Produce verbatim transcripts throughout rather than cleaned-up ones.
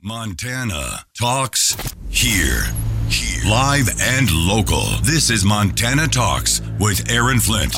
Montana Talks here. Here. Live and local. This is Montana Talks with Aaron Flint.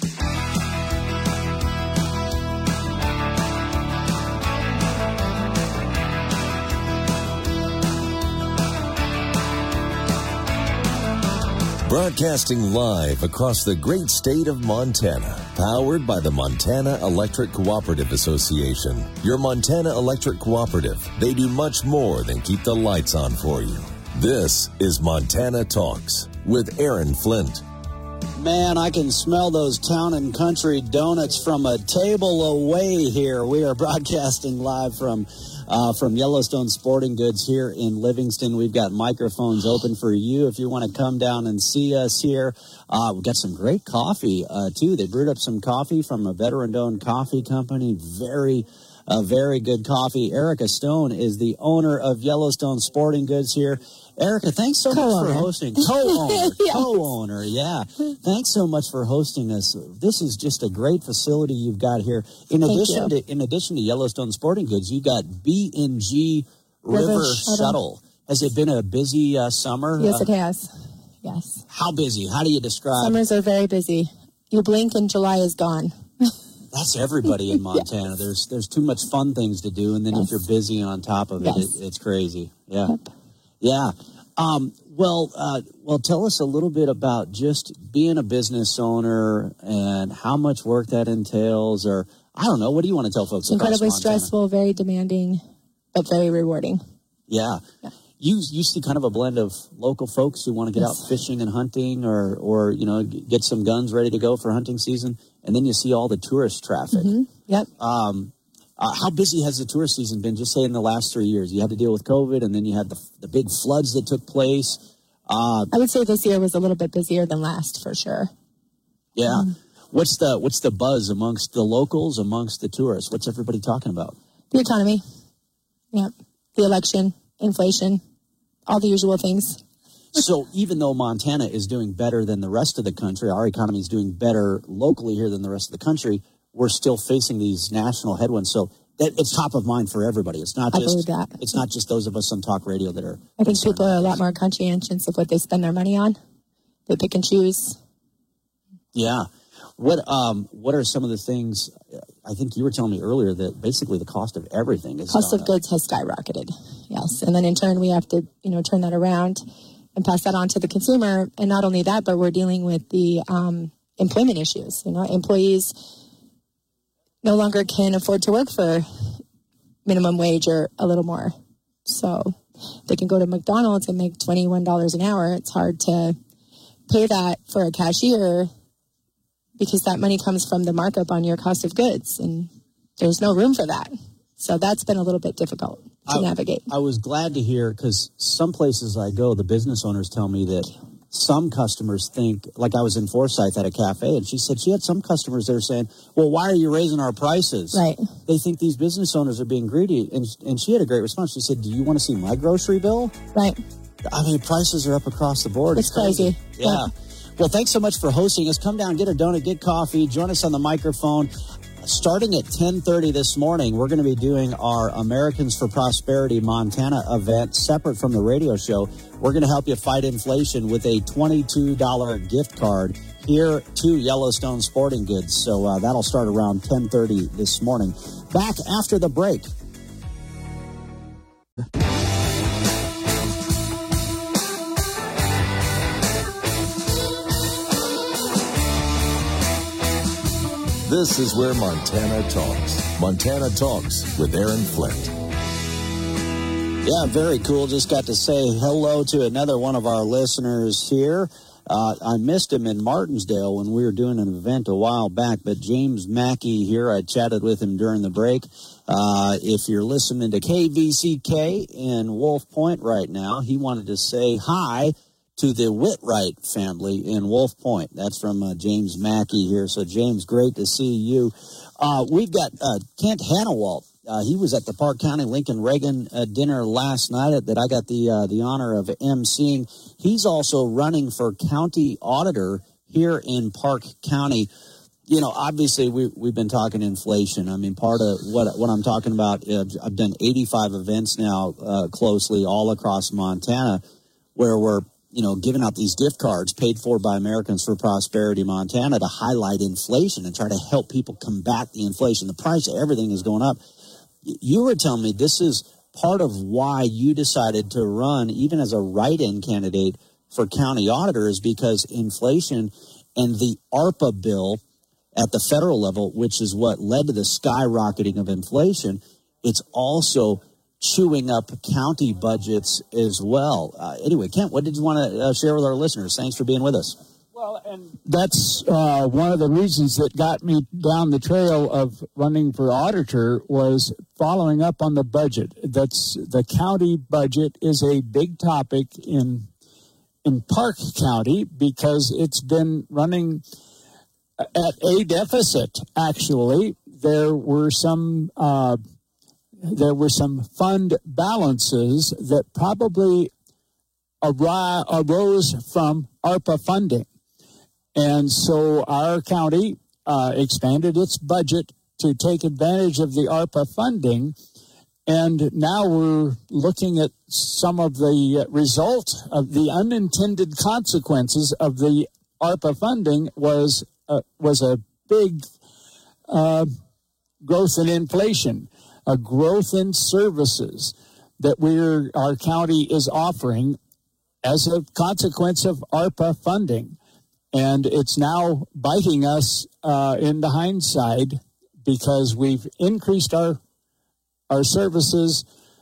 Broadcasting live across the great state of Montana, powered by the Montana Electric Cooperative Association. Your Montana Electric Cooperative, they do much more than keep the lights on for you. This is Montana Talks with Aaron Flint. Man, I can smell those Town and Country donuts from a table away here. We are broadcasting live from uh, from Yellowstone Sporting Goods here in Livingston. We've got microphones open for you if you want to come down and see us here. Uh, we've got some great coffee, uh, too. They brewed up some coffee from a veteran-owned coffee company. Very, uh, very good coffee. Erica Stone is the owner of Yellowstone Sporting Goods here. Erica, thanks so Co-owner. much for hosting. Co-owner, Yes. co-owner, yeah. Thanks so much for hosting us. This is just a great facility you've got here. In Thank addition you. to in addition to Yellowstone Sporting Goods, you got B and G River, River Shuttle. Shuttle. Has it been a busy uh, summer? Yes, Uh, it has. Yes. How busy? How do you describe? Summers are very busy. You blink and July is gone. That's everybody in Montana. Yes. There's there's too much fun things to do, and then Yes. if you're busy on top of it, Yes. it it's crazy. Yeah, Yep. yeah. Um, well, uh, well, tell us a little bit about just being a business owner and how much work that entails, or I don't know. What do you want to tell folks? It's incredibly across Montana? stressful, very demanding, but very rewarding. Yeah. Yeah. You you see kind of a blend of local folks who want to get Yes. out fishing and hunting, or or you know g- get some guns ready to go for hunting season, and then you see all the tourist traffic. hmm Yep. Um, uh, how busy has the tourist season been? Just say in the last three years, you had to deal with COVID, and then you had the the big floods that took place. Uh, I would say this year was a little bit busier than last, for sure. yeah. What's the what's the buzz amongst the locals, amongst the tourists? What's everybody talking about? The economy. Yep. The election, inflation, all the usual things. So even though Montana is doing better than the rest of the country, our economy is doing better locally here than the rest of the country, we're still facing these national headwinds. So that, it's top of mind for everybody. It's not I just believe that. it's not just those of us on talk radio that are. I think concerned people are a about lot this. more conscientious of what they spend their money on. They pick and choose. Yeah. What um what are some of the things? I think you were telling me earlier that basically the cost of everything is Cost gone of up. goods has skyrocketed. Yes. And then in turn, we have to, you know, turn that around and pass that on to the consumer. And not only that, but we're dealing with the um, employment issues. You know, employees no longer can afford to work for minimum wage or a little more. So they can go to McDonald's and make twenty-one dollars an hour. It's hard to pay that for a cashier because that money comes from the markup on your cost of goods, and there's no room for that. So that's been a little bit difficult to I- navigate. I was glad to hear, because some places I go, the business owners tell me that some customers think, like I was in Forsyth at a cafe, and she said she had some customers that are saying, well, why are you raising our prices? Right. They think these business owners are being greedy. And, and she had a great response. She said, do you want to see my grocery bill? Right. I mean, prices are up across the board. It's crazy. Yeah. Yeah. Well, thanks so much for hosting us. Come down, get a donut, get coffee, join us on the microphone. Starting at ten thirty this morning, we're going to be doing our Americans for Prosperity Montana event separate from the radio show. We're going to help you fight inflation with a twenty-two dollars gift card here to Yellowstone Sporting Goods. So uh, that'll start around ten thirty this morning. Back after the break. This is where Montana talks. Montana Talks with Aaron Flint. Yeah, very cool. Just got to say hello to another one of our listeners here. Uh, I missed him in Martinsdale when we were doing an event a while back, but James Mackey here, I chatted with him during the break. Uh, if you're listening to K V C K in Wolf Point right now, he wanted to say hi to the Whitwright family in Wolf Point. That's from uh, James Mackey here. So, James, great to see you. Uh, we've got uh, Kent Hannawalt. Uh, he was at the Park County Lincoln Reagan uh, dinner last night that I got the uh, the honor of emceeing. He's also running for county auditor here in Park County. you know, obviously we, we've been talking inflation. I mean, part of what what I'm talking about, uh, I've done eighty-five events now uh, closely all across Montana where we're, you know, giving out these gift cards paid for by Americans for Prosperity Montana to highlight inflation and try to help people combat the inflation. The price of everything is going up. You were telling me this is part of why you decided to run, even as a write-in candidate for county auditor, is because inflation and the ARPA bill at the federal level, which is what led to the skyrocketing of inflation, it's also chewing up county budgets as well. Uh, anyway, Kent, what did you want to uh, share with our listeners? Thanks for being with us. Well, and that's uh, one of the reasons that got me down the trail of running for auditor was following up on the budget. That's the county budget is a big topic in in Park County because it's been running at a deficit. Actually, there were some uh, there were some fund balances that probably ar- arose from ARPA funding. And so our county uh, expanded its budget to take advantage of the ARPA funding. And now we're looking at some of the result of the unintended consequences of the ARPA funding was uh, was a big uh, growth in inflation, a growth in services that we're our county is offering as a consequence of ARPA funding. And it's now biting us uh, in the hindsight because we've increased our our services,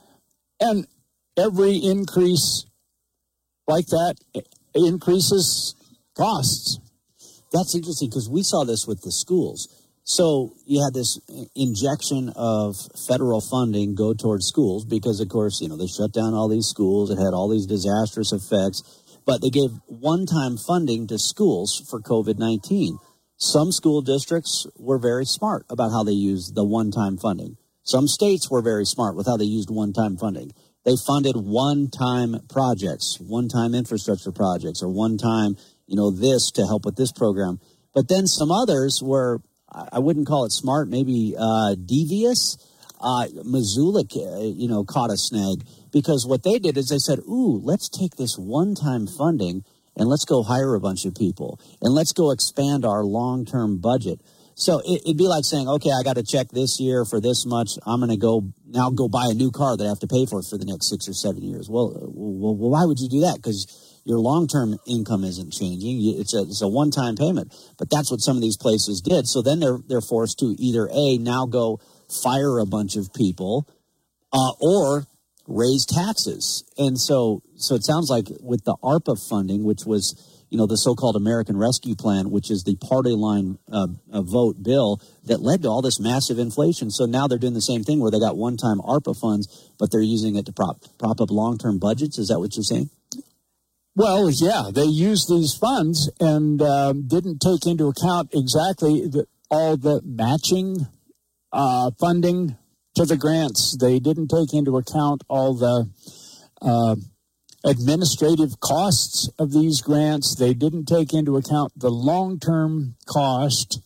and every increase like that increases costs. That's interesting because we saw this with the schools. So you had this injection of federal funding go towards schools because, of course, you know, they shut down all these schools. It had all these disastrous effects. But they gave one-time funding to schools for COVID nineteen. Some school districts were very smart about how they used the one-time funding. Some states were very smart with how they used one-time funding. They funded one-time projects, one-time infrastructure projects, or one-time, you know, this to help with this program. But then some others were, I wouldn't call it smart, maybe uh, devious. Uh, Missoula, uh, you know, caught a snag because what they did is they said, ooh, let's take this one-time funding and let's go hire a bunch of people and let's go expand our long-term budget. So it, it'd be like saying, okay, I got a check this year for this much. I'm going to go now go buy a new car that I have to pay for for the next six or seven years. Well, well, well why would you do that? Because your long-term income isn't changing. It's a, it's a one-time payment. But that's what some of these places did. So then they're they're forced to either, A, now go fire a bunch of people, uh, or raise taxes. And so so it sounds like with the ARPA funding, which was, you know, the so-called American Rescue Plan, which is the party line uh, uh, vote bill that led to all this massive inflation. So now they're doing the same thing where they got one-time ARPA funds, but they're using it to prop, prop up long-term budgets. Is that what you're saying? Well, yeah, they used these funds and uh, didn't take into account exactly the, all the matching Uh, funding to the grants. They didn't take into account all the uh, administrative costs of these grants. They didn't take into account the long-term cost.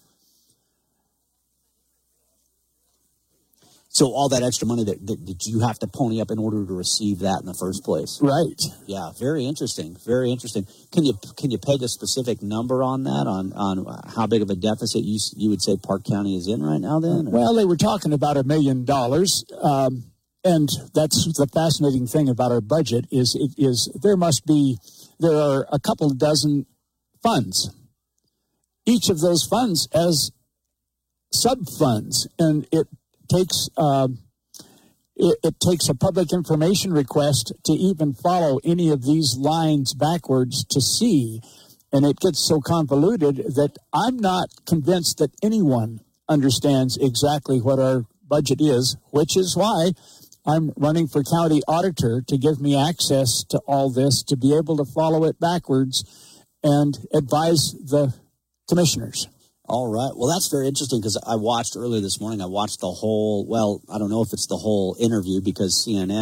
So all that extra money that, that, that you have to pony up in order to receive that in the first place. Right. Yeah, very interesting. Very interesting. Can you can you peg a specific number on that, on, on how big of a deficit you you would say Park County is in right now then? Or? Well, they were talking about a million dollars. Um, and that's the fascinating thing about our budget is it is there must be, there are a couple dozen funds. Each of those funds has sub-funds, and it takes uh, it, it takes a public information request to even follow any of these lines backwards to see, and it gets so convoluted that I'm not convinced that anyone understands exactly what our budget is, which is why I'm running for county auditor to give me access to all this, to be able to follow it backwards and advise the commissioners. All right. Well, that's very interesting because I watched earlier this morning, I watched the whole, well, I don't know if it's the whole interview because C N N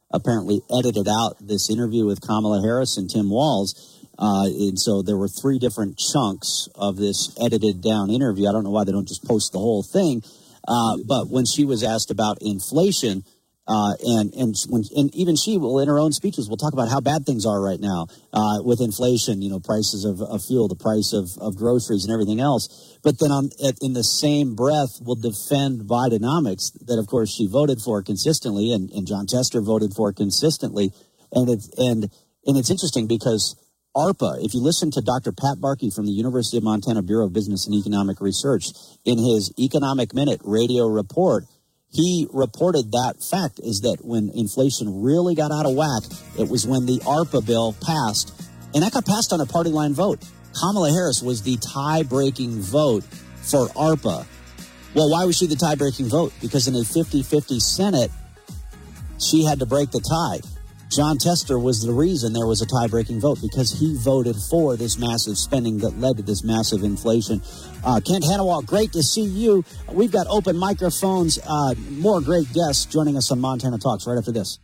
apparently edited out this interview with Kamala Harris and Tim Walz. Uh, and so there were three different chunks of this edited down interview. I don't know why they don't just post the whole thing. Uh, but when she was asked about inflation, Uh, and and when, and even she will, in her own speeches, will talk about how bad things are right now uh, with inflation. You know, prices of, of fuel, the price of, of groceries, and everything else. But then, on at, in the same breath, will defend Bidenomics that, of course, she voted for consistently, and, and John Tester voted for consistently. And it's and and it's interesting because ARPA. If you listen to Doctor Pat Barkey from the University of Montana Bureau of Business and Economic Research in his Economic Minute radio report, he reported that fact is that when inflation really got out of whack, it was when the ARPA bill passed, and that got passed on a party line vote. Kamala Harris was the tie-breaking vote for ARPA. Well, why was she the tie-breaking vote? Because in a fifty-fifty Senate, she had to break the tie. John Tester was the reason there was a tie-breaking vote, because he voted for this massive spending that led to this massive inflation. Uh, Kent Hanawalt, great to see you. We've got open microphones, uh, more great guests joining us on Montana Talks right after this.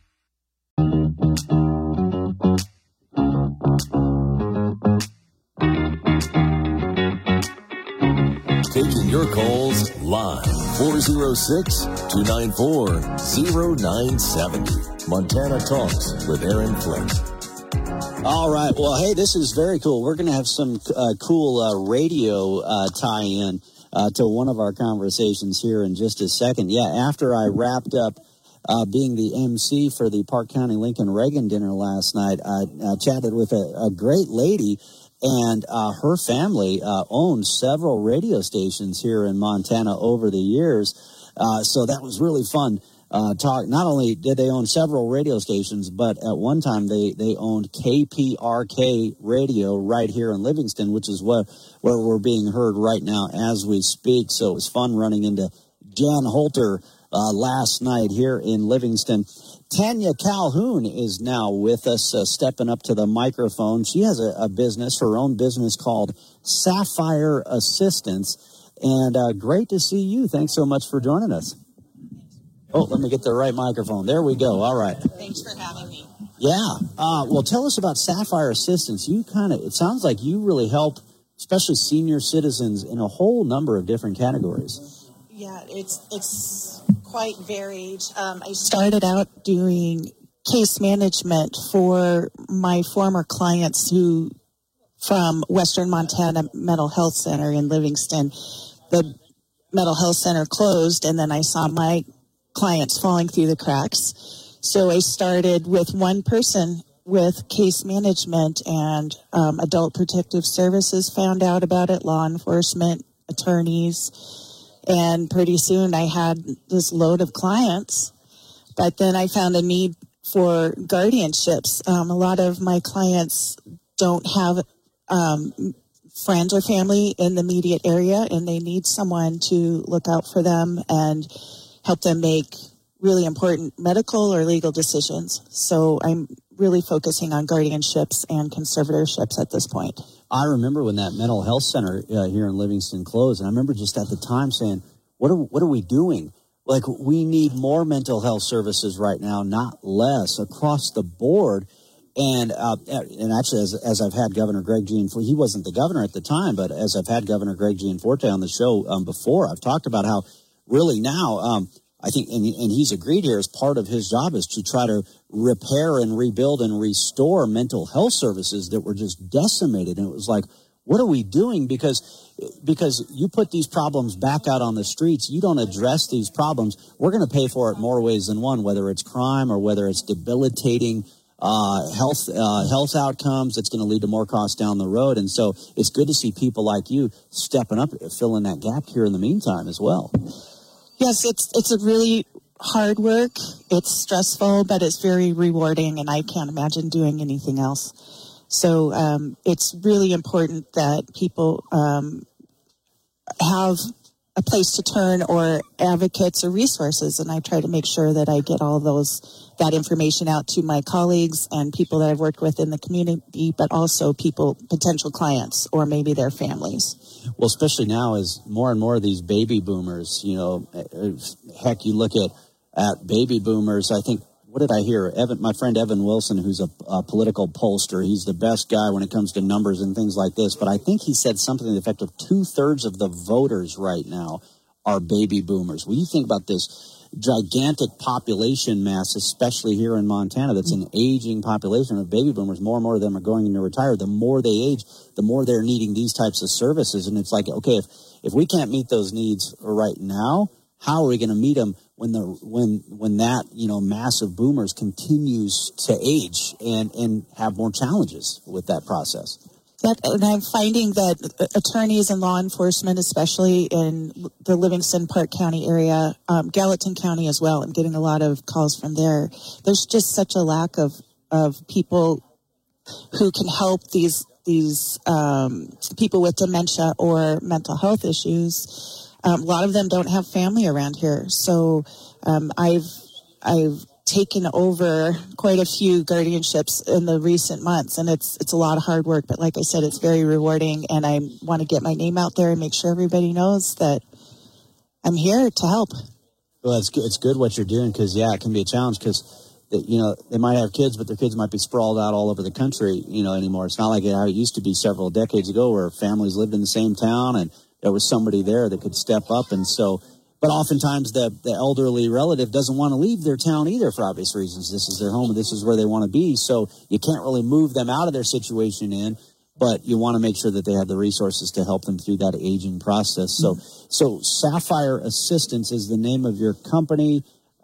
Taking your calls live, four oh six, two nine four, oh nine seven oh. Montana Talks with Aaron Flint. All right. Well, hey, this is very cool. We're going to have some uh, cool uh, radio uh, tie-in uh, to one of our conversations here in just a second. Yeah, after I wrapped up uh, being the M C for the Park County Lincoln Reagan dinner last night, I uh, chatted with a, a great lady, and uh, her family uh, owned several radio stations here in Montana over the years. Uh, so that was really fun. Uh, talk. Not only did they own several radio stations, but at one time they, they owned K P R K radio right here in Livingston, which is what where we're being heard right now as we speak. So it was fun running into Jan Holter uh, last night here in Livingston. Tanya Calhoun is now with us, uh, stepping up to the microphone. She has a, a business, her own business called Sapphire Assistance. And uh, great to see you. Thanks so much for joining us. Oh, let me get the right microphone. There we go. All right. Thanks for having me. Yeah. Uh, well, tell us about Sapphire Assistance. You kind of, it sounds like you really help, especially senior citizens, in a whole number of different categories. Yeah, it's it's quite varied. Um, I started out doing case management for my former clients who, from Western Montana Mental Health Center in Livingston. The mental health center closed, and then I saw my clients falling through the cracks. So I started with one person with case management, and um, Adult Protective Services found out about it, law enforcement, attorneys, and pretty soon I had this load of clients. But then I found a need for guardianships. Um, a lot of my clients don't have um, friends or family in the immediate area, and they need someone to look out for them and help them make really important medical or legal decisions. So I'm really focusing on guardianships and conservatorships at this point. I remember when that mental health center uh, here in Livingston closed, and I remember just at the time saying, what are, what are we doing? Like, we need more mental health services right now, not less, across the board. And uh, and actually, as as I've had Governor Greg Gianforte, he wasn't the governor at the time, but as I've had Governor Greg Gianforte on the show um, before, I've talked about how really now, um, I think, and, and he's agreed here as part of his job is to try to repair and rebuild and restore mental health services that were just decimated. And it was like, what are we doing? Because because you put these problems back out on the streets, you don't address these problems, we're going to pay for it more ways than one, whether it's crime or whether it's debilitating uh, health uh, health outcomes. It's going to lead to more costs down the road. And so it's good to see people like you stepping up, filling that gap here in the meantime as well. Yes, it's it's a really hard work. It's stressful, but it's very rewarding, and I can't imagine doing anything else. So um, it's really important that people um, have a place to turn or advocates or resources, and I try to make sure that I get all those that information out to my colleagues and people that I've worked with in the community, but also people, potential clients, or maybe their families. Well, especially now as more and more of these baby boomers, you know, heck, you look at, at baby boomers, I think what did I hear? Evan, my friend Evan Wilson, who's a, a political pollster, he's the best guy when it comes to numbers and things like this. But I think he said something to the effect of two-thirds of the voters right now are baby boomers. When you think about this gigantic population mass, especially here in Montana, that's an aging population of baby boomers, more and more of them are going to retire. The more they age, the more they're needing these types of services. And it's like, okay, if, if we can't meet those needs right now, how are we going to meet them when the when when that you know mass of boomers continues to age and and have more challenges with that process? That, and I'm finding that attorneys and law enforcement, especially in the Livingston Park County area, um, Gallatin County as well, I'm getting a lot of calls from there. There's just such a lack of of people who can help these these um, people with dementia or mental health issues. Um, a lot of them don't have family around here, so um, I've I've taken over quite a few guardianships in the recent months, and it's it's a lot of hard work. But like I said, it's very rewarding, and I want to get my name out there and make sure everybody knows that I'm here to help. Well, it's good. It's good what you're doing because yeah, it can be a challenge because you know they might have kids, but their kids might be sprawled out all over the country. You know anymore. It's not like how it used to be several decades ago, where families lived in the same town and there was somebody there that could step up. And so, but oftentimes the, the elderly relative doesn't want to leave their town either for obvious reasons. This is their home and this is where they want to be. So you can't really move them out of their situation in, but you want to make sure that they have the resources to help them through that aging process. So, mm-hmm. so Sapphire Assistance is the name of your company.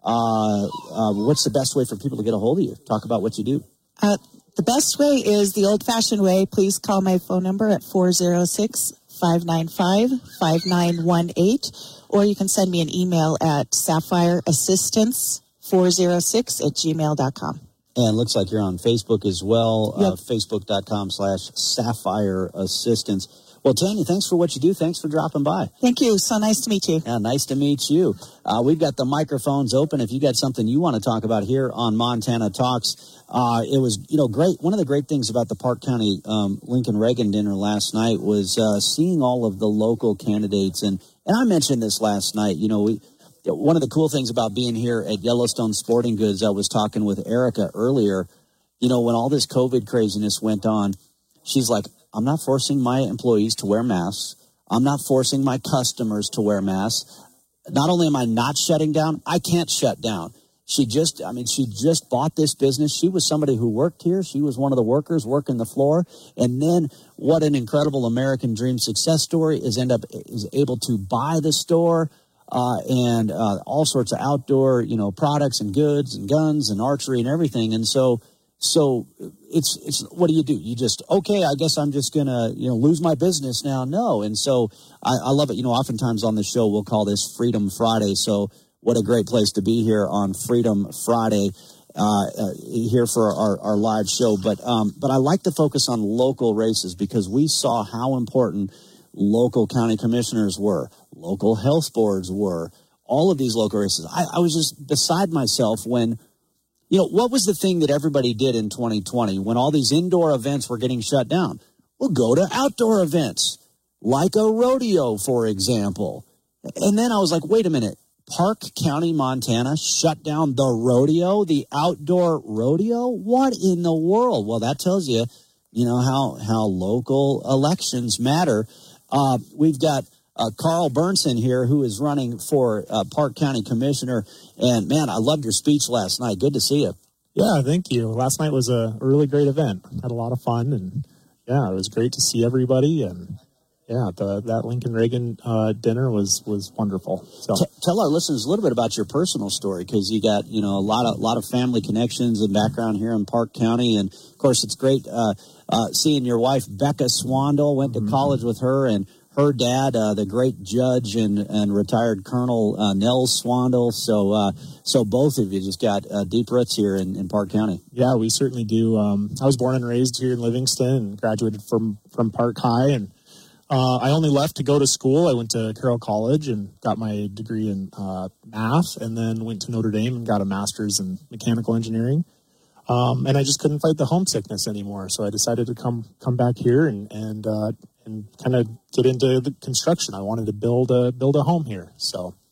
Uh, uh, what's the best way for people to get a hold of you? Talk about what you do. Uh, the best way is the old-fashioned way. Please call my phone number at four oh six, five nine five, five nine one eight, or you can send me an email at sapphire assistance four oh six at gmail dot com. And it looks like you're on Facebook as well, yep. uh, facebook.com slash Sapphire Assistance. Well, Tanya, thanks for what you do. Thanks for dropping by. Thank you. So nice to meet you. Yeah, nice to meet you. Uh, we've got the microphones open. If you got something you want to talk about here on Montana Talks, uh, it was, you know, great. One of the great things about the Park County um, Lincoln Reagan dinner last night was uh, seeing all of the local candidates. And, and I mentioned this last night. You know, we one of the cool things about being here at Yellowstone Sporting Goods, I was talking with Erica earlier, you know, when all this COVID craziness went on, she's like, I'm not forcing my employees to wear masks. I'm not forcing my customers to wear masks. Not only am I not shutting down, I can't shut down. She just, I mean, she just bought this business. She was somebody who worked here. She was one of the workers working the floor. And then what an incredible American dream success story is end up is able to buy the store uh, and uh, all sorts of outdoor, you know, products and goods and guns and archery and everything. And so, so it's, it's, what do you do? You just, okay, I guess I'm just going to, you know, lose my business now. No. And so I, I love it. You know, oftentimes on the show, we'll call this Freedom Friday. So what a great place to be here on Freedom Friday, uh, uh, here for our, our live show. But, um, but I like to focus on local races because we saw how important local county commissioners were, local health boards were, all of these local races. I, I was just beside myself when, you know, what was the thing that everybody did in twenty twenty when all these indoor events were getting shut down? Well, go to outdoor events, like a rodeo, for example. And then I was like, wait a minute, Park County, Montana shut down the rodeo, the outdoor rodeo? What in the world? Well, that tells you, you know, how, how local elections matter. Uh, we've got uh, Carl Burnson here, who is running for uh, Park County Commissioner. And, man, I loved your speech last night. Good to see you. Yeah, thank you. Last night was a really great event. Had a lot of fun. And, yeah, it was great to see everybody. And, yeah, the, that Lincoln Reagan uh, dinner was, was wonderful. So T- tell our listeners a little bit about your personal story, because you got, you know, a lot of lot of family connections and background here in Park County. And, of course, it's great uh, uh, seeing your wife, Becca Swandle, went to mm-hmm. college with her, and her dad, uh, the great judge and, and retired Colonel uh, Nels Swandle. So uh, so both of you just got uh, deep roots here in, in Park County. Yeah, we certainly do. Um, I was born and raised here in Livingston and graduated from, from Park High. And uh, I only left to go to school. I went to Carroll College and got my degree in uh, math, and then went to Notre Dame and got a master's in mechanical engineering. Um, and I just couldn't fight the homesickness anymore. So I decided to come come back here and and uh, and kind of get into the construction. I wanted to build a build a home here. So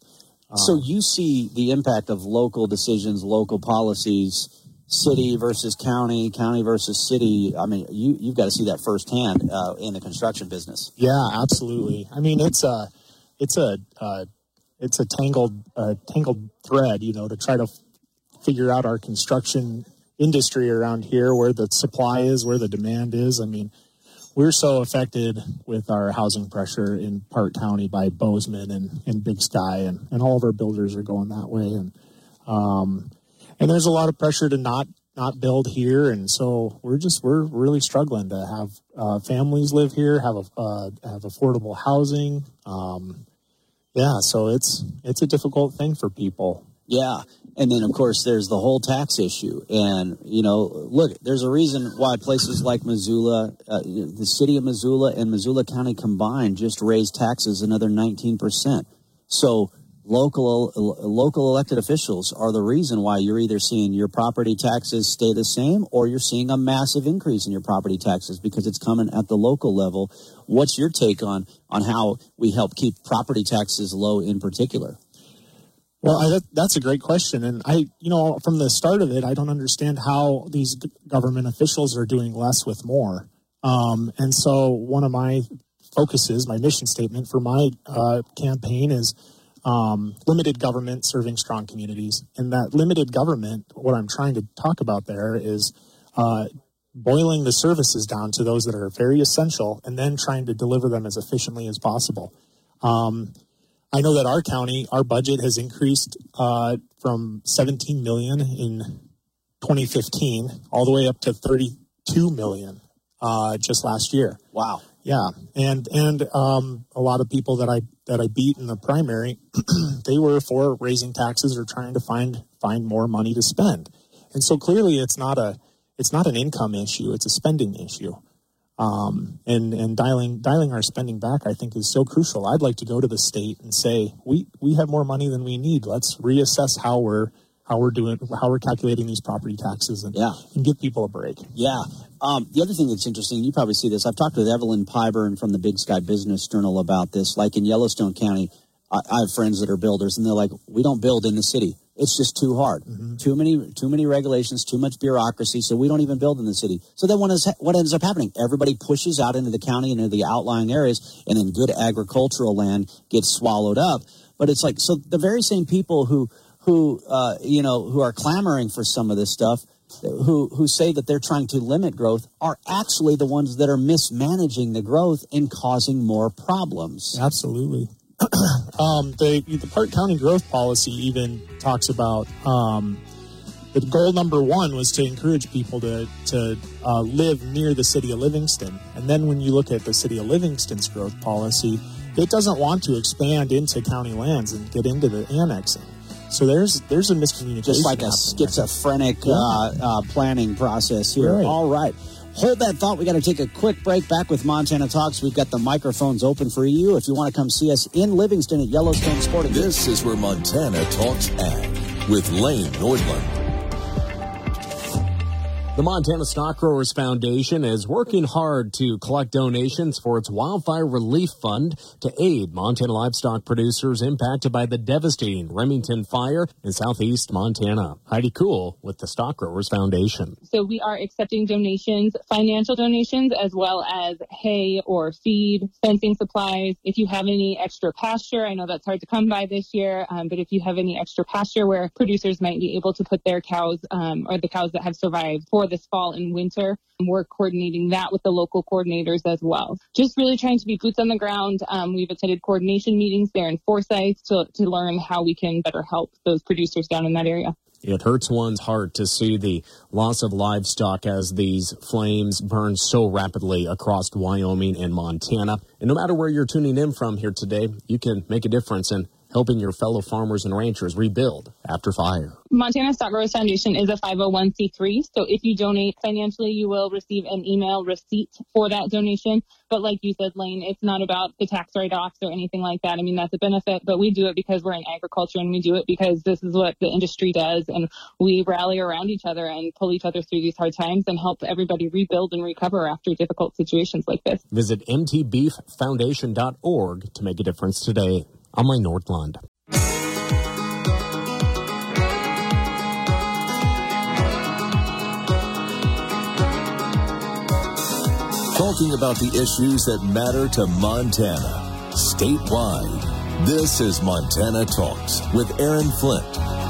So you see the impact of local decisions, local policies, city versus county, county versus city. I mean, you, you've got to see that firsthand uh, in the construction business. Yeah, absolutely. I mean, it's a, it's a, uh, it's a tangled, uh, tangled thread, you know, to try to f- figure out our construction industry around here, where the supply is, where the demand is. I mean, we're so affected with our housing pressure in Park County by Bozeman and, and Big Sky, and, and all of our builders are going that way. And, um, and there's a lot of pressure to not, not build here. And so we're just, we're really struggling to have, uh, families live here, have, a, uh, have affordable housing. Um, yeah, so it's, it's a difficult thing for people. Yeah. And then, of course, there's the whole tax issue. And, you know, look, there's a reason why places like Missoula, uh, the city of Missoula and Missoula County combined just raised taxes another nineteen percent. So local local elected officials are the reason why you're either seeing your property taxes stay the same, or you're seeing a massive increase in your property taxes because it's coming at the local level. What's your take on, on how we help keep property taxes low in particular? Well, I, that, that's a great question. And I, you know, from the start of it, I don't understand how these g- government officials are doing less with more. Um, and so one of my focuses, my mission statement for my uh, campaign is um, limited government serving strong communities. And that limited government, what I'm trying to talk about there is uh, boiling the services down to those that are very essential and then trying to deliver them as efficiently as possible. Um I know that our county, our budget has increased uh, from seventeen million dollars in twenty fifteen all the way up to thirty-two million dollars uh, just last year. Wow. Yeah, and and um, a lot of people that I that I beat in the primary, they were for raising taxes or trying to find find more money to spend. And so clearly, it's not a it's not an income issue; it's a spending issue. Um, and, and dialing, dialing our spending back, I think, is so crucial. I'd like to go to the state and say, we, we have more money than we need. Let's reassess how we're, how we're doing, how we're calculating these property taxes and, yeah. and give people a break. Yeah. Um, the other thing that's interesting, you probably see this. I've talked with Evelyn Pyburn from the Big Sky Business Journal about this. Like in Yellowstone County, I, I have friends that are builders and they're like, we don't build in the city. It's just too hard. Mm-hmm. Too many, too many regulations, too much bureaucracy. So we don't even build in the city. So then what is, what ends up happening? Everybody pushes out into the county and into the outlying areas, and then good agricultural land gets swallowed up. But it's like, so the very same people who, who, uh, you know, who are clamoring for some of this stuff, who, who say that they're trying to limit growth, are actually the ones that are mismanaging the growth and causing more problems. Absolutely. um, the, the Park County growth policy even talks about um, the goal number one was to encourage people to, to uh, live near the city of Livingston. And then when you look at the city of Livingston's growth policy, it doesn't want to expand into county lands and get into the annexing. So there's there's a miscommunication. Just like a schizophrenic yeah. uh, uh, planning process here. Right. All right. Hold that thought. We got to take a quick break. Back with Montana Talks. We've got the microphones open for you if you want to come see us in Livingston at Yellowstone Sporting Goods. This is where Montana Talks Ag with Lane Nordlund. The Montana Stock Growers Foundation is working hard to collect donations for its Wildfire Relief Fund to aid Montana livestock producers impacted by the devastating Remington fire in southeast Montana. Heidi Kuhl with the Stock Growers Foundation. So we are accepting donations, financial donations, as well as hay or feed, fencing supplies. If you have any extra pasture, I know that's hard to come by this year, um, but if you have any extra pasture where producers might be able to put their cows um, or the cows that have survived for this fall and winter, we're coordinating that with the local coordinators as well. Just really trying to be boots on the ground. Um, we've attended coordination meetings there in Forsyth to, to learn how we can better help those producers down in that area. It hurts one's heart to see the loss of livestock as these flames burn so rapidly across Wyoming and Montana. And no matter where you're tuning in from here today, you can make a difference in helping your fellow farmers and ranchers rebuild after fire. Montana Stock Growers Foundation is a five oh one c three, so if you donate financially, you will receive an email receipt for that donation. But like you said, Lane, it's not about the tax write-offs or anything like that. I mean, that's a benefit, but we do it because we're in agriculture, and we do it because this is what the industry does, and we rally around each other and pull each other through these hard times and help everybody rebuild and recover after difficult situations like this. Visit m t beef foundation dot org to make a difference today. I'm Lane Nordlund. talking about the issues that matter to Montana, statewide. This is Montana Talks with Aaron Flint.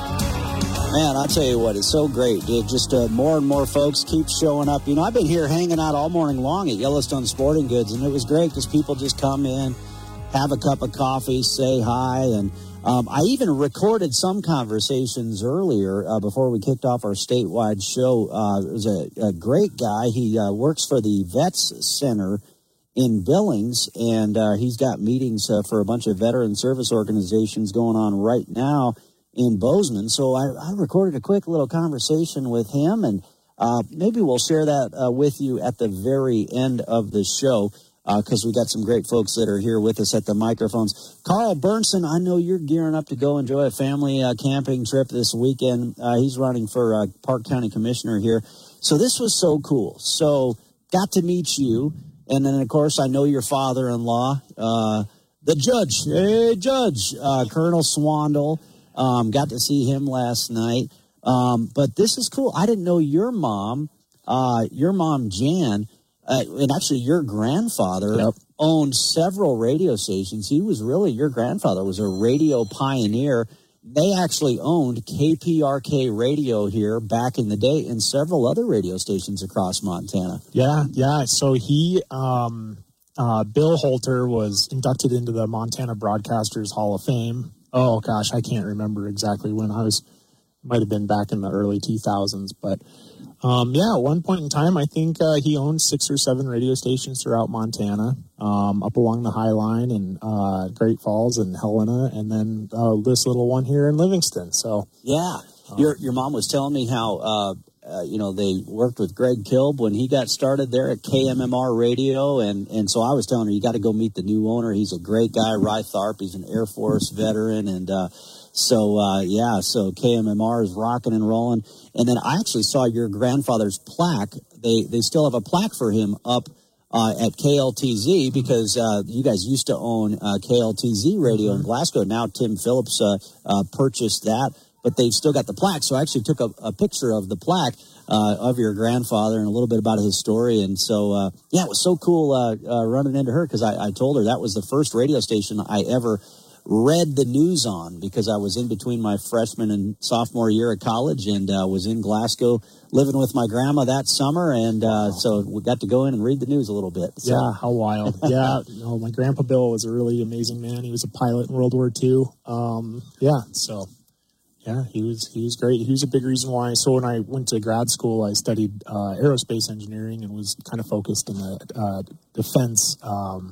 Man, I'll tell you what, it's so great. It just uh, more and more folks keep showing up. You know, I've been here hanging out all morning long at Yellowstone Sporting Goods, and it was great because people just come in, have a cup of coffee, say hi, and um, I even recorded some conversations earlier uh, before we kicked off our statewide show. Uh, it was a, a great guy. He uh, works for the Vets Center in Billings, and uh, he's got meetings uh, for a bunch of veteran service organizations going on right now in Bozeman. So I, I recorded a quick little conversation with him, and uh, maybe we'll share that uh, with you at the very end of the show because uh, we got some great folks that are here with us at the microphones. Carl Bernson, I know you're gearing up to go enjoy a family uh, camping trip this weekend. Uh, he's running for uh, Park County Commissioner here. So this was so cool. So got to meet you, and then, of course, I know your father-in-law, uh, the judge. Hey, Judge, uh, Colonel Swandle. Um, got to see him last night. Um, but this is cool. I didn't know your mom, uh, your mom, Jan, uh, and actually your grandfather yep. owned several radio stations. He was really, your grandfather was a radio pioneer. They actually owned K P R K radio here back in the day and several other radio stations across Montana. Yeah, yeah. So he, um, uh, Bill Holter was inducted into the Montana Broadcasters Hall of Fame. Oh, gosh, I can't remember exactly when. I was, might have been back in the early two thousands. But, um, yeah, at one point in time, I think uh, he owned six or seven radio stations throughout Montana, um, up along the High Line and uh, Great Falls and Helena, and then uh, this little one here in Livingston. So yeah, um, your your mom was telling me how, uh, uh, you know, they worked with Greg Kilb when he got started there at K M M R Radio, and, and so I was telling her, you got to go meet the new owner. He's a great guy, Ry Tharp. He's an Air Force veteran, and uh, so, uh, yeah, so K M M R is rocking and rolling. And then I actually saw your grandfather's plaque. They they still have a plaque for him up uh, at K L T Z because uh, you guys used to own uh, K L T Z Radio in Glasgow. Now Tim Phillips uh, uh, purchased that, but they've still got the plaque. So I actually took a, a picture of the plaque uh, of your grandfather and a little bit about his story. And so, uh, yeah, it was so cool uh, uh, running into her because I, I told her that was the first radio station I ever read the news on because I was in between my freshman and sophomore year at college and uh, was in Glasgow living with my grandma that summer. And uh, so we got to go in and read the news a little bit. So. Yeah, how wild. Yeah, no, my grandpa Bill was a really amazing man. He was a pilot in World War Two. Um, yeah, so... Yeah, he was he was great. He was a big reason why. So when I went to grad school, I studied uh, aerospace engineering and was kind of focused in the uh, defense um,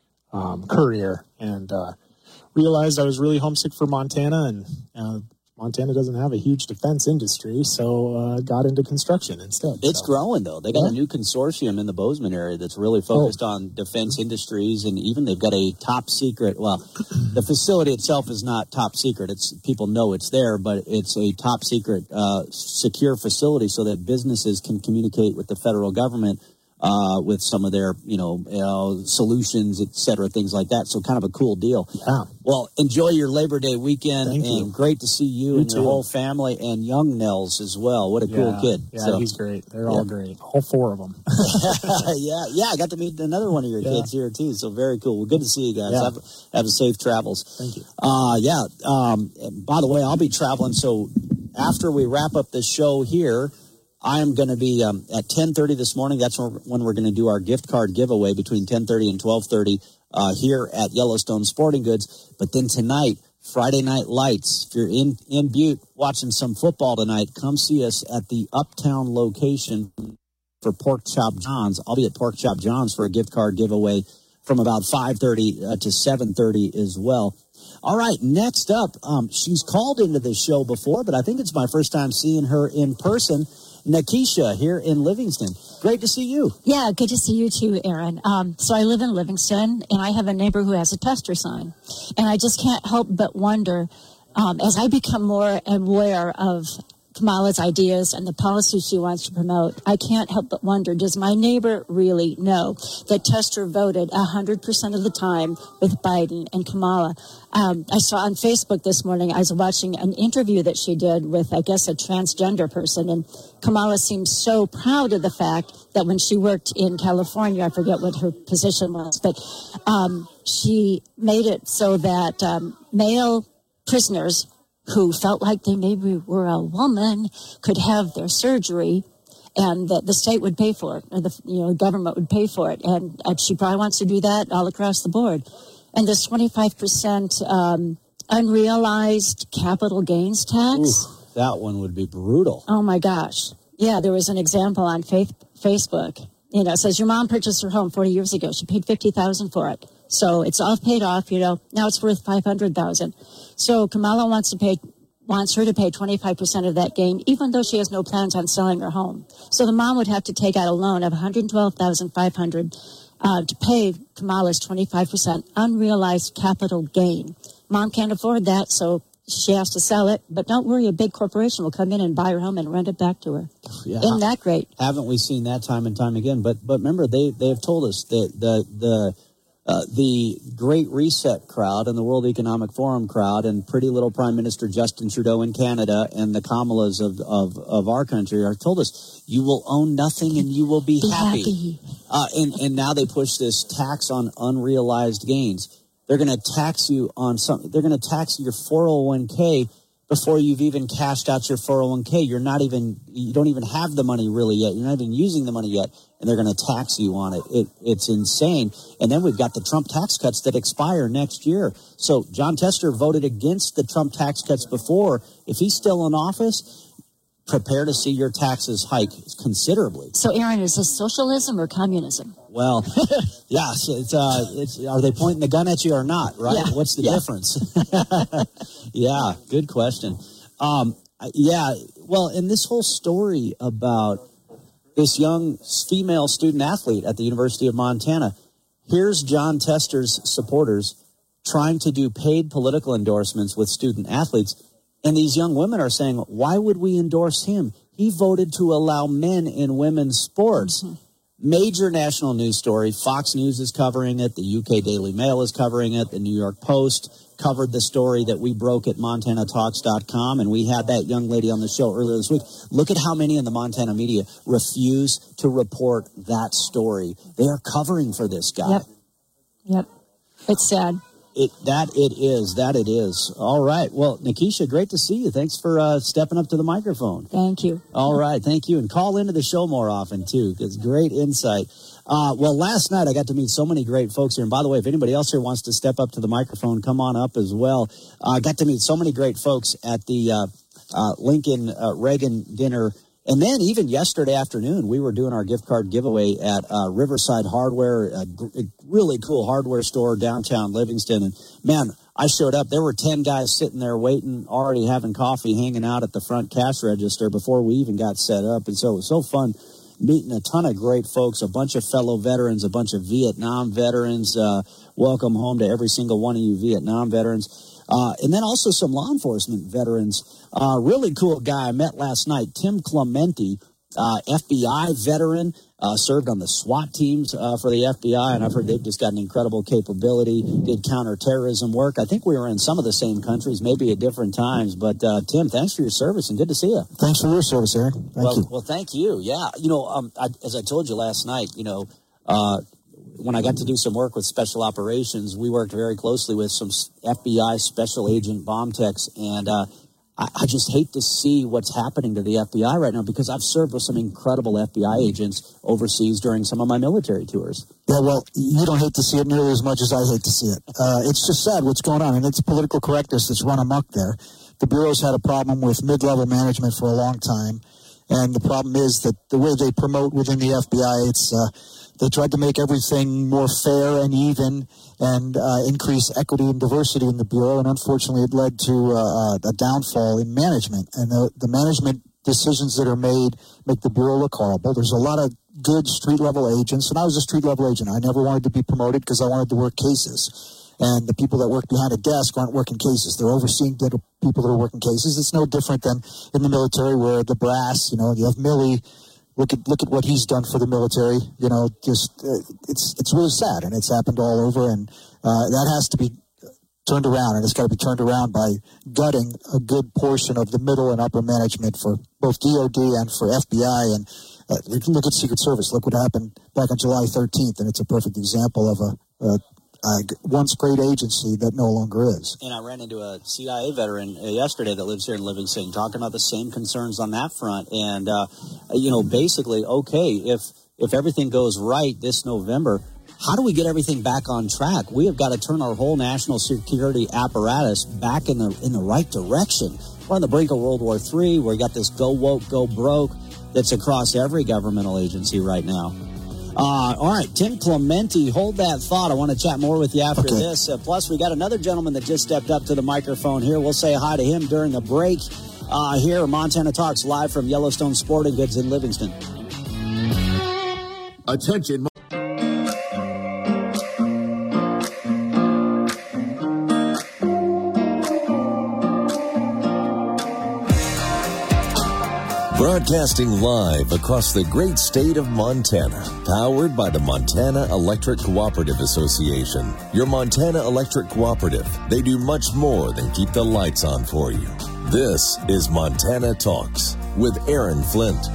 um, career, and uh, realized I was really homesick for Montana, and uh, Montana doesn't have a huge defense industry, so uh, got into construction instead. It's so. growing, though. They got yeah. a new consortium in the Bozeman area that's really focused oh. on defense industries, and even they've got a top secret, well, the facility itself is not top secret. It's people know it's there, but it's a top secret uh, secure facility so that businesses can communicate with the federal government Uh, with some of their, you know, you know, solutions, et cetera, things like that. So kind of a cool deal. Yeah. Well, enjoy your Labor Day weekend. Thank and you. Great to see you, you and too. your whole family and young Nels as well. What a yeah. cool kid. Yeah, so. he's great. They're yeah. all great. All four of them. yeah, yeah. I got to meet another one of your yeah. kids here too. So very cool. Well, good to see you guys. Yeah. Have, have a safe travels. Thank you. Uh, yeah. Um, by the way, I'll be traveling. So after we wrap up the show here, I am going to be um, at ten thirty this morning. That's when we're going to do our gift card giveaway between ten thirty and twelve thirty uh, here at Yellowstone Sporting Goods. But then tonight, Friday Night Lights. If you're in, in Butte watching some football tonight, come see us at the Uptown location for Pork Chop John's. I'll be at Pork Chop John's for a gift card giveaway from about five thirty uh, to seven thirty as well. All right, next up, um, she's called into the show before, but I think it's my first time seeing her in person. Nakisha here in Livingston. Great to see you. Yeah, good to see you too, Aaron. Um, so I live in Livingston, and I have a neighbor who has a tester sign. And I just can't help but wonder, um, as I become more aware of Kamala's ideas and the policies she wants to promote, I can't help but wonder, does my neighbor really know that Tester voted one hundred percent of the time with Biden and Kamala? Um, I saw on Facebook this morning, I was watching an interview that she did with, I guess, a transgender person, and Kamala seems so proud of the fact that when she worked in California, I forget what her position was, but um, she made it so that um, male prisoners who felt like they maybe were a woman could have their surgery, and that the state would pay for it, or the you know government would pay for it. And uh, she probably wants to do that all across the board. And this twenty-five percent um, unrealized capital gains tax. Ooh, that one would be brutal. Oh, my gosh. Yeah, there was an example on faith, Facebook. You know, it says your mom purchased her home forty years ago. She paid fifty thousand dollars for it. So it's all paid off, you know. Now it's worth five hundred thousand dollars. So Kamala wants to pay, wants her to pay twenty-five percent of that gain, even though she has no plans on selling her home. So the mom would have to take out a loan of one hundred twelve thousand five hundred dollars uh, to pay Kamala's twenty-five percent unrealized capital gain. Mom can't afford that, so she has to sell it. But don't worry, a big corporation will come in and buy her home and rent it back to her. Yeah. Isn't that great? Haven't we seen that time and time again? But but remember, they they have told us that the the uh, the Great Reset crowd and the World Economic Forum crowd and pretty little Prime Minister Justin Trudeau in Canada and the Kamalas of of, of our country are told us you will own nothing and you will be, be happy. happy. Uh, and and now they push this tax on unrealized gains. They're going to tax you on some. They're going to tax your four oh one k before you've even cashed out your four oh one k. You're not even. You don't even have the money really yet. You're not even using the money yet, and they're going to tax you on it. it. It's insane. And then we've got the Trump tax cuts that expire next year. So John Tester voted against the Trump tax cuts before. If he's still in office, prepare to see your taxes hike considerably. So, Aaron, is this socialism or communism? Well, yes, it's, uh, it's, are they pointing the gun at you or not, right? Yeah. What's the yeah. difference? Yeah, good question. Um, yeah, well, and this whole story about this young female student athlete at the University of Montana, here's John Tester's supporters trying to do paid political endorsements with student athletes, and these young women are saying, why would we endorse him? He voted to allow men in women's sports. Mm-hmm. Major national news story. Fox News is covering it. The U K Daily Mail is covering it. The New York Post covered the story that we broke at Montana Talks dot com, and we had that young lady on the show earlier this week. Look at how many in the Montana media refuse to report that story. They are covering for this guy. Yep. Yep. It's sad. It that it is. That it is. All right. Well, Nikisha, great to see you. Thanks for uh, stepping up to the microphone. Thank you. All right. Thank you. And call into the show more often, too, because great insight. Uh, well, last night I got to meet so many great folks here. And by the way, if anybody else here wants to step up to the microphone, come on up as well. I uh, got to meet so many great folks at the uh, uh, Lincoln uh, Reagan dinner. And then even yesterday afternoon, we were doing our gift card giveaway at uh, Riverside Hardware, a, g- a really cool hardware store downtown Livingston. And, man, I showed up. There were ten guys sitting there waiting, already having coffee, hanging out at the front cash register before we even got set up. And so it was so fun meeting a ton of great folks, a bunch of fellow veterans, a bunch of Vietnam veterans. Uh, welcome home to every single one of you Vietnam veterans. Uh, and then also some law enforcement veterans. Uh, really cool guy I met last night, Tim Clementi, uh, F B I veteran, uh, served on the SWAT teams uh, for the F B I, and I've heard they've just got an incredible capability, did counterterrorism work. I think we were in some of the same countries, maybe at different times. But, uh, Tim, thanks for your service, and good to see you. Thanks for your service, Aaron. Thank well, you. Well, thank you. Yeah. You know, um, I, as I told you last night, you know, uh, when I got to do some work with special operations, we worked very closely with some F B I special agent bomb techs, and uh, I, I just hate to see what's happening to the F B I right now, because I've served with some incredible F B I agents overseas during some of my military tours. Yeah, well, you don't hate to see it nearly as much as I hate to see it. Uh, it's just sad what's going on, and it's political correctness that's run amok there. The Bureau's had a problem with mid-level management for a long time, and the problem is that the way they promote within the F B I, it's... Uh, They tried to make everything more fair and even and uh, increase equity and diversity in the Bureau, and unfortunately it led to uh, a downfall in management. And the, the management decisions that are made make the Bureau look horrible. There's a lot of good street-level agents, and I was a street-level agent. I never wanted to be promoted because I wanted to work cases. And the people that work behind a desk aren't working cases. They're overseeing people that are working cases. It's no different than in the military where the brass, you know, you have Milley. Look at look at what he's done for the military. You know, just uh, it's it's really sad, and it's happened all over. And uh, that has to be turned around, and it's got to be turned around by gutting a good portion of the middle and upper management for both D O D and for F B I. And uh, look at Secret Service. Look what happened back on July thirteenth, and it's a perfect example of a, a, a once great agency that no longer is. And I ran into a C I A veteran uh, yesterday that lives here in Livingston, talking about the same concerns on that front. And uh, you know, basically, okay, if if everything goes right this November, how do we get everything back on track? We have got to turn our whole national security apparatus back in the in the right direction. We're on the brink of World War Three. We got this go woke, go broke that's across every governmental agency right now. Uh, all right, Tim Clemente, hold that thought. I want to chat more with you after okay. this. Uh, plus, we got another gentleman that just stepped up to the microphone here. We'll say hi to him during the break. Uh, here, Montana Talks live from Yellowstone Sporting Goods in Livingston. Attention. Broadcasting live across the great state of Montana, powered by the Montana Electric Cooperative Association. Your Montana Electric Cooperative, they do much more than keep the lights on for you. This is Montana Talks with Aaron Flint.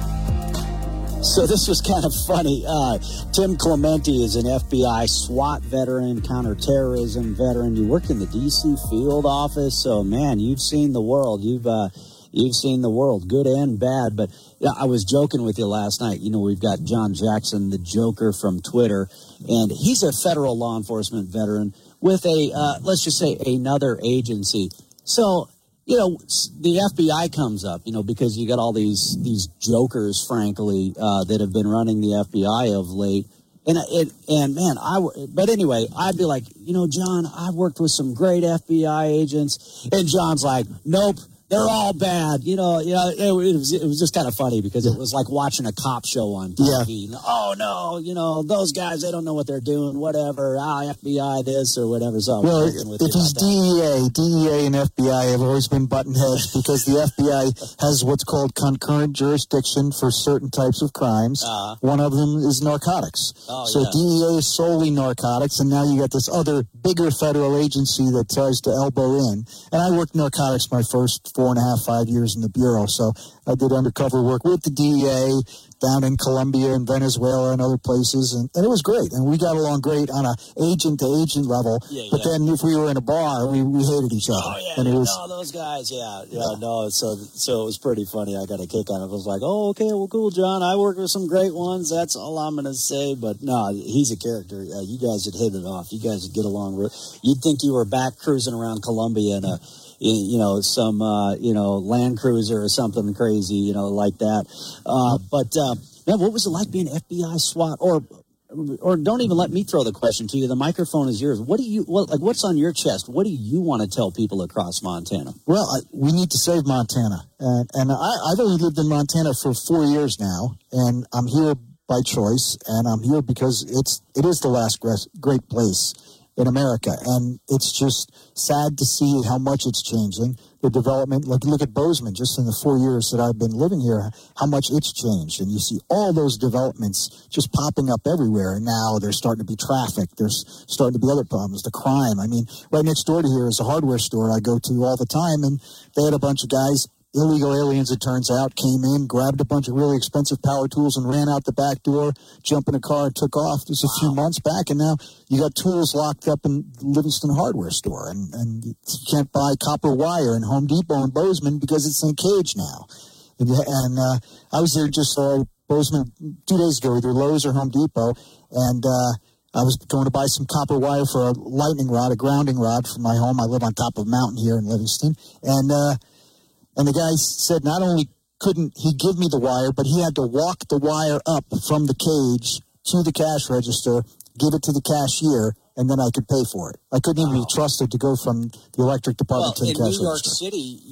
So this was kind of funny. Uh, Tim Clemente is an F B I SWAT veteran, counterterrorism veteran. You worked in the D C field office, so man, you've seen the world. You've uh, You've seen the world, good and bad. But yeah, I was joking with you last night. You know, we've got John Jackson, the Joker from Twitter, and he's a federal law enforcement veteran with a, uh, let's just say, another agency. So, you know, the F B I comes up, you know, because you got all these these jokers, frankly, uh, that have been running the F B I of late. And it, and man, I, but anyway, I'd be like, you know, John, I've worked with some great F B I agents. And John's like, nope. They're all bad, you know. You know, it, it was it was just kind of funny because it was like watching a cop show on T V. Yeah. Oh no, you know those guys, they don't know what they're doing. Whatever, ah, F B I this or whatever. So well, if he's D E A, D E A and F B I have always been button heads because the F B I has what's called concurrent jurisdiction for certain types of crimes. Uh, One of them is narcotics. Oh, so yeah. D E A is solely narcotics, and now you got this other bigger federal agency that tries to elbow in. And I worked narcotics my first four and a half, five years in the Bureau. So I did undercover work with the D E A down in Colombia and Venezuela and other places, and, and it was great. And we got along great on a agent-to-agent level. Yeah, but yeah. then if we were in a bar, we, we hated each other. Oh, yeah, and it was, no, those guys, yeah. Yeah, yeah. no, so so it was pretty funny. I got a kick out of it. I was like, oh, okay, well, cool, John. I worked with some great ones. That's all I'm going to say. But no, he's a character. Uh, you guys had hit it off. You guys would get along. You'd think you were back cruising around Colombia in a you know, some, uh, you know, Land Cruiser or something crazy, you know, like that. Uh, but, uh, man, what was it like being F B I SWAT? Or, or don't even let me throw the question to you. The microphone is yours. What do you, what, like, what's on your chest? What do you want to tell people across Montana? Well, I, we need to save Montana. And, and I, I've only lived in Montana for four years now, and I'm here by choice, and I'm here because it's, it is the last great place in America, and it's just sad to see how much it's changing. The development, like look at Bozeman, just in the four years that I've been living here, how much it's changed. And you see all those developments just popping up everywhere. And now there's starting to be traffic. There's starting to be other problems, the crime. I mean, right next door to here is a hardware store I go to all the time, and they had a bunch of guys, illegal aliens, it turns out, came in, grabbed a bunch of really expensive power tools and ran out the back door, jumped in a car and took off. This was a few months back, and now you got tools locked up in Livingston hardware store, and, and you can't buy copper wire in Home Depot in Bozeman because it's in a cage now. And, and uh, I was there just uh, Bozeman two days ago, either Lowe's or Home Depot, and uh, I was going to buy some copper wire for a lightning rod, a grounding rod for my home. I live on top of a mountain here in Livingston, and uh, And the guy said not only couldn't he give me the wire, but he had to walk the wire up from the cage to the cash register, give it to the cashier, and then I could pay for it. I couldn't wow. even be trusted to go from the electric department well, to the cash register. in New York City, you,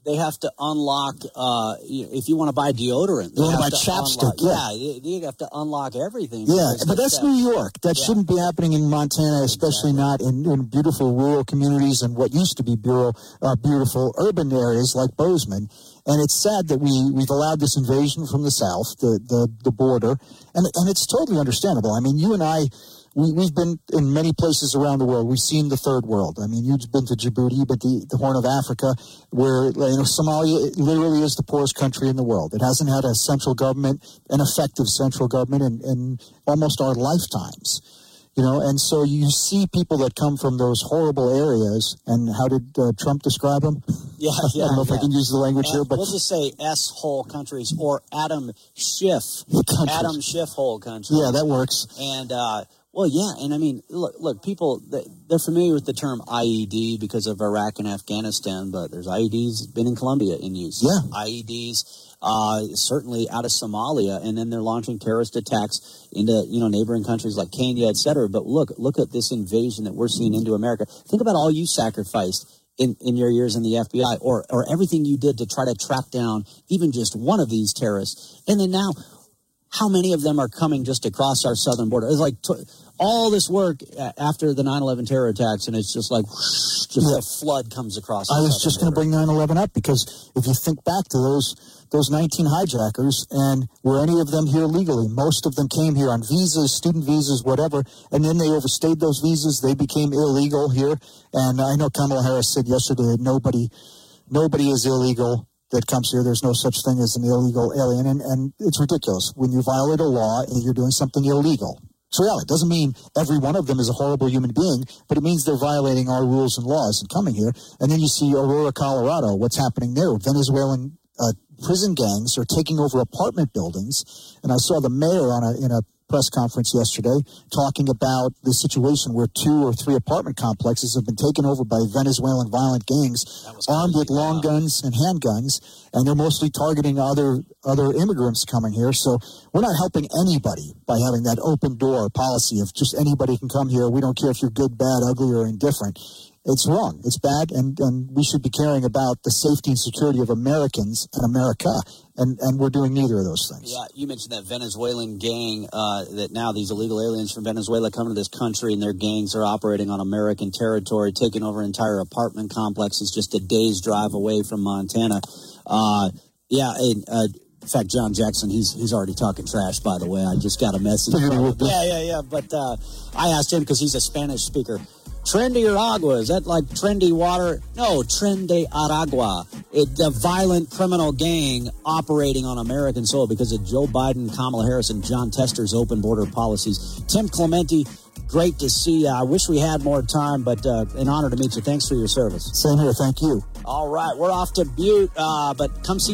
they have to unlock, uh, if you want to buy deodorant. You want to buy to chapstick, unlock, yeah. Yeah, you have to unlock everything. Yeah, but that's New York. That yeah. shouldn't be happening in Montana, especially exactly. not in, in beautiful rural communities and what used to be bureau, uh, beautiful urban areas like Bozeman. And it's sad that we, we've allowed this invasion from the south, the, the, the border, and, and it's totally understandable. I mean, you and I, we, we've been in many places around the world. We've seen the third world. I mean, you've been to Djibouti, but the, the Horn of Africa, where you know, Somalia literally is the poorest country in the world. It hasn't had a central government, an effective central government in, in almost our lifetimes. You know, and so you see people that come from those horrible areas, and how did uh, Trump describe them? Yeah, yeah. I don't know if yeah. I can use the language and here, but we'll just say S-hole countries or Adam Schiff, countries. Adam Schiff hole countries. Yeah, that works. And uh, well, yeah, and I mean, look, look, people they're familiar with the term I E D because of Iraq and Afghanistan, but there's I E Ds been in Colombia in use. Yeah, I E Ds. Uh, certainly out of Somalia, and then they're launching terrorist attacks into, you know, neighboring countries like Kenya, et cetera. But look, look at this invasion that we're seeing into America. Think about all you sacrificed in, in your years in the F B I, or, or everything you did to try to track down even just one of these terrorists. And then now, how many of them are coming just across our southern border? It's like t- all this work after the nine eleven terror attacks, and it's just like whoosh, just yeah. a flood comes across. I was just going to bring nine eleven up because if you think back to those those nineteen hijackers, and were any of them here legally? Most of them came here on visas, student visas, whatever, and then they overstayed those visas. They became illegal here, and I know Kamala Harris said yesterday that nobody, nobody is illegal that comes here. There's no such thing as an illegal alien, and, and it's ridiculous. When you violate a law, you're doing something illegal. It's reality. It doesn't mean every one of them is a horrible human being, but it means they're violating our rules and laws and coming here. And then you see Aurora, Colorado, what's happening there. Venezuelan uh, prison gangs are taking over apartment buildings, and I saw the mayor on a in a press conference yesterday talking about the situation where two or three apartment complexes have been taken over by Venezuelan violent gangs armed with long guns and handguns, and they're mostly targeting other other immigrants coming here. So we're not helping anybody by having that open door policy of just anybody can come here. We don't care if you're good, bad, ugly, or indifferent. It's wrong. It's bad, and, and we should be caring about the safety and security of Americans and America, and, and we're doing neither of those things. Yeah, you mentioned that Venezuelan gang, uh, that now these illegal aliens from Venezuela come to this country, and their gangs are operating on American territory, taking over entire apartment complexes just a day's drive away from Montana. Uh, yeah, and, uh, in fact, John Jackson, he's he's already talking trash, by the way. I just got a message. From yeah, yeah, yeah, but uh, I asked him because he's a Spanish speaker. Trendy or agua? Is that like trendy water? No, Trende Aragua. It, the violent criminal gang operating on American soil because of Joe Biden, Kamala Harris, and John Tester's open border policies. Tim Clementi, great to see you. I wish we had more time, but uh, an honor to meet you. Thanks for your service. Same here. Thank you. All right, we're off to Butte, uh, but come see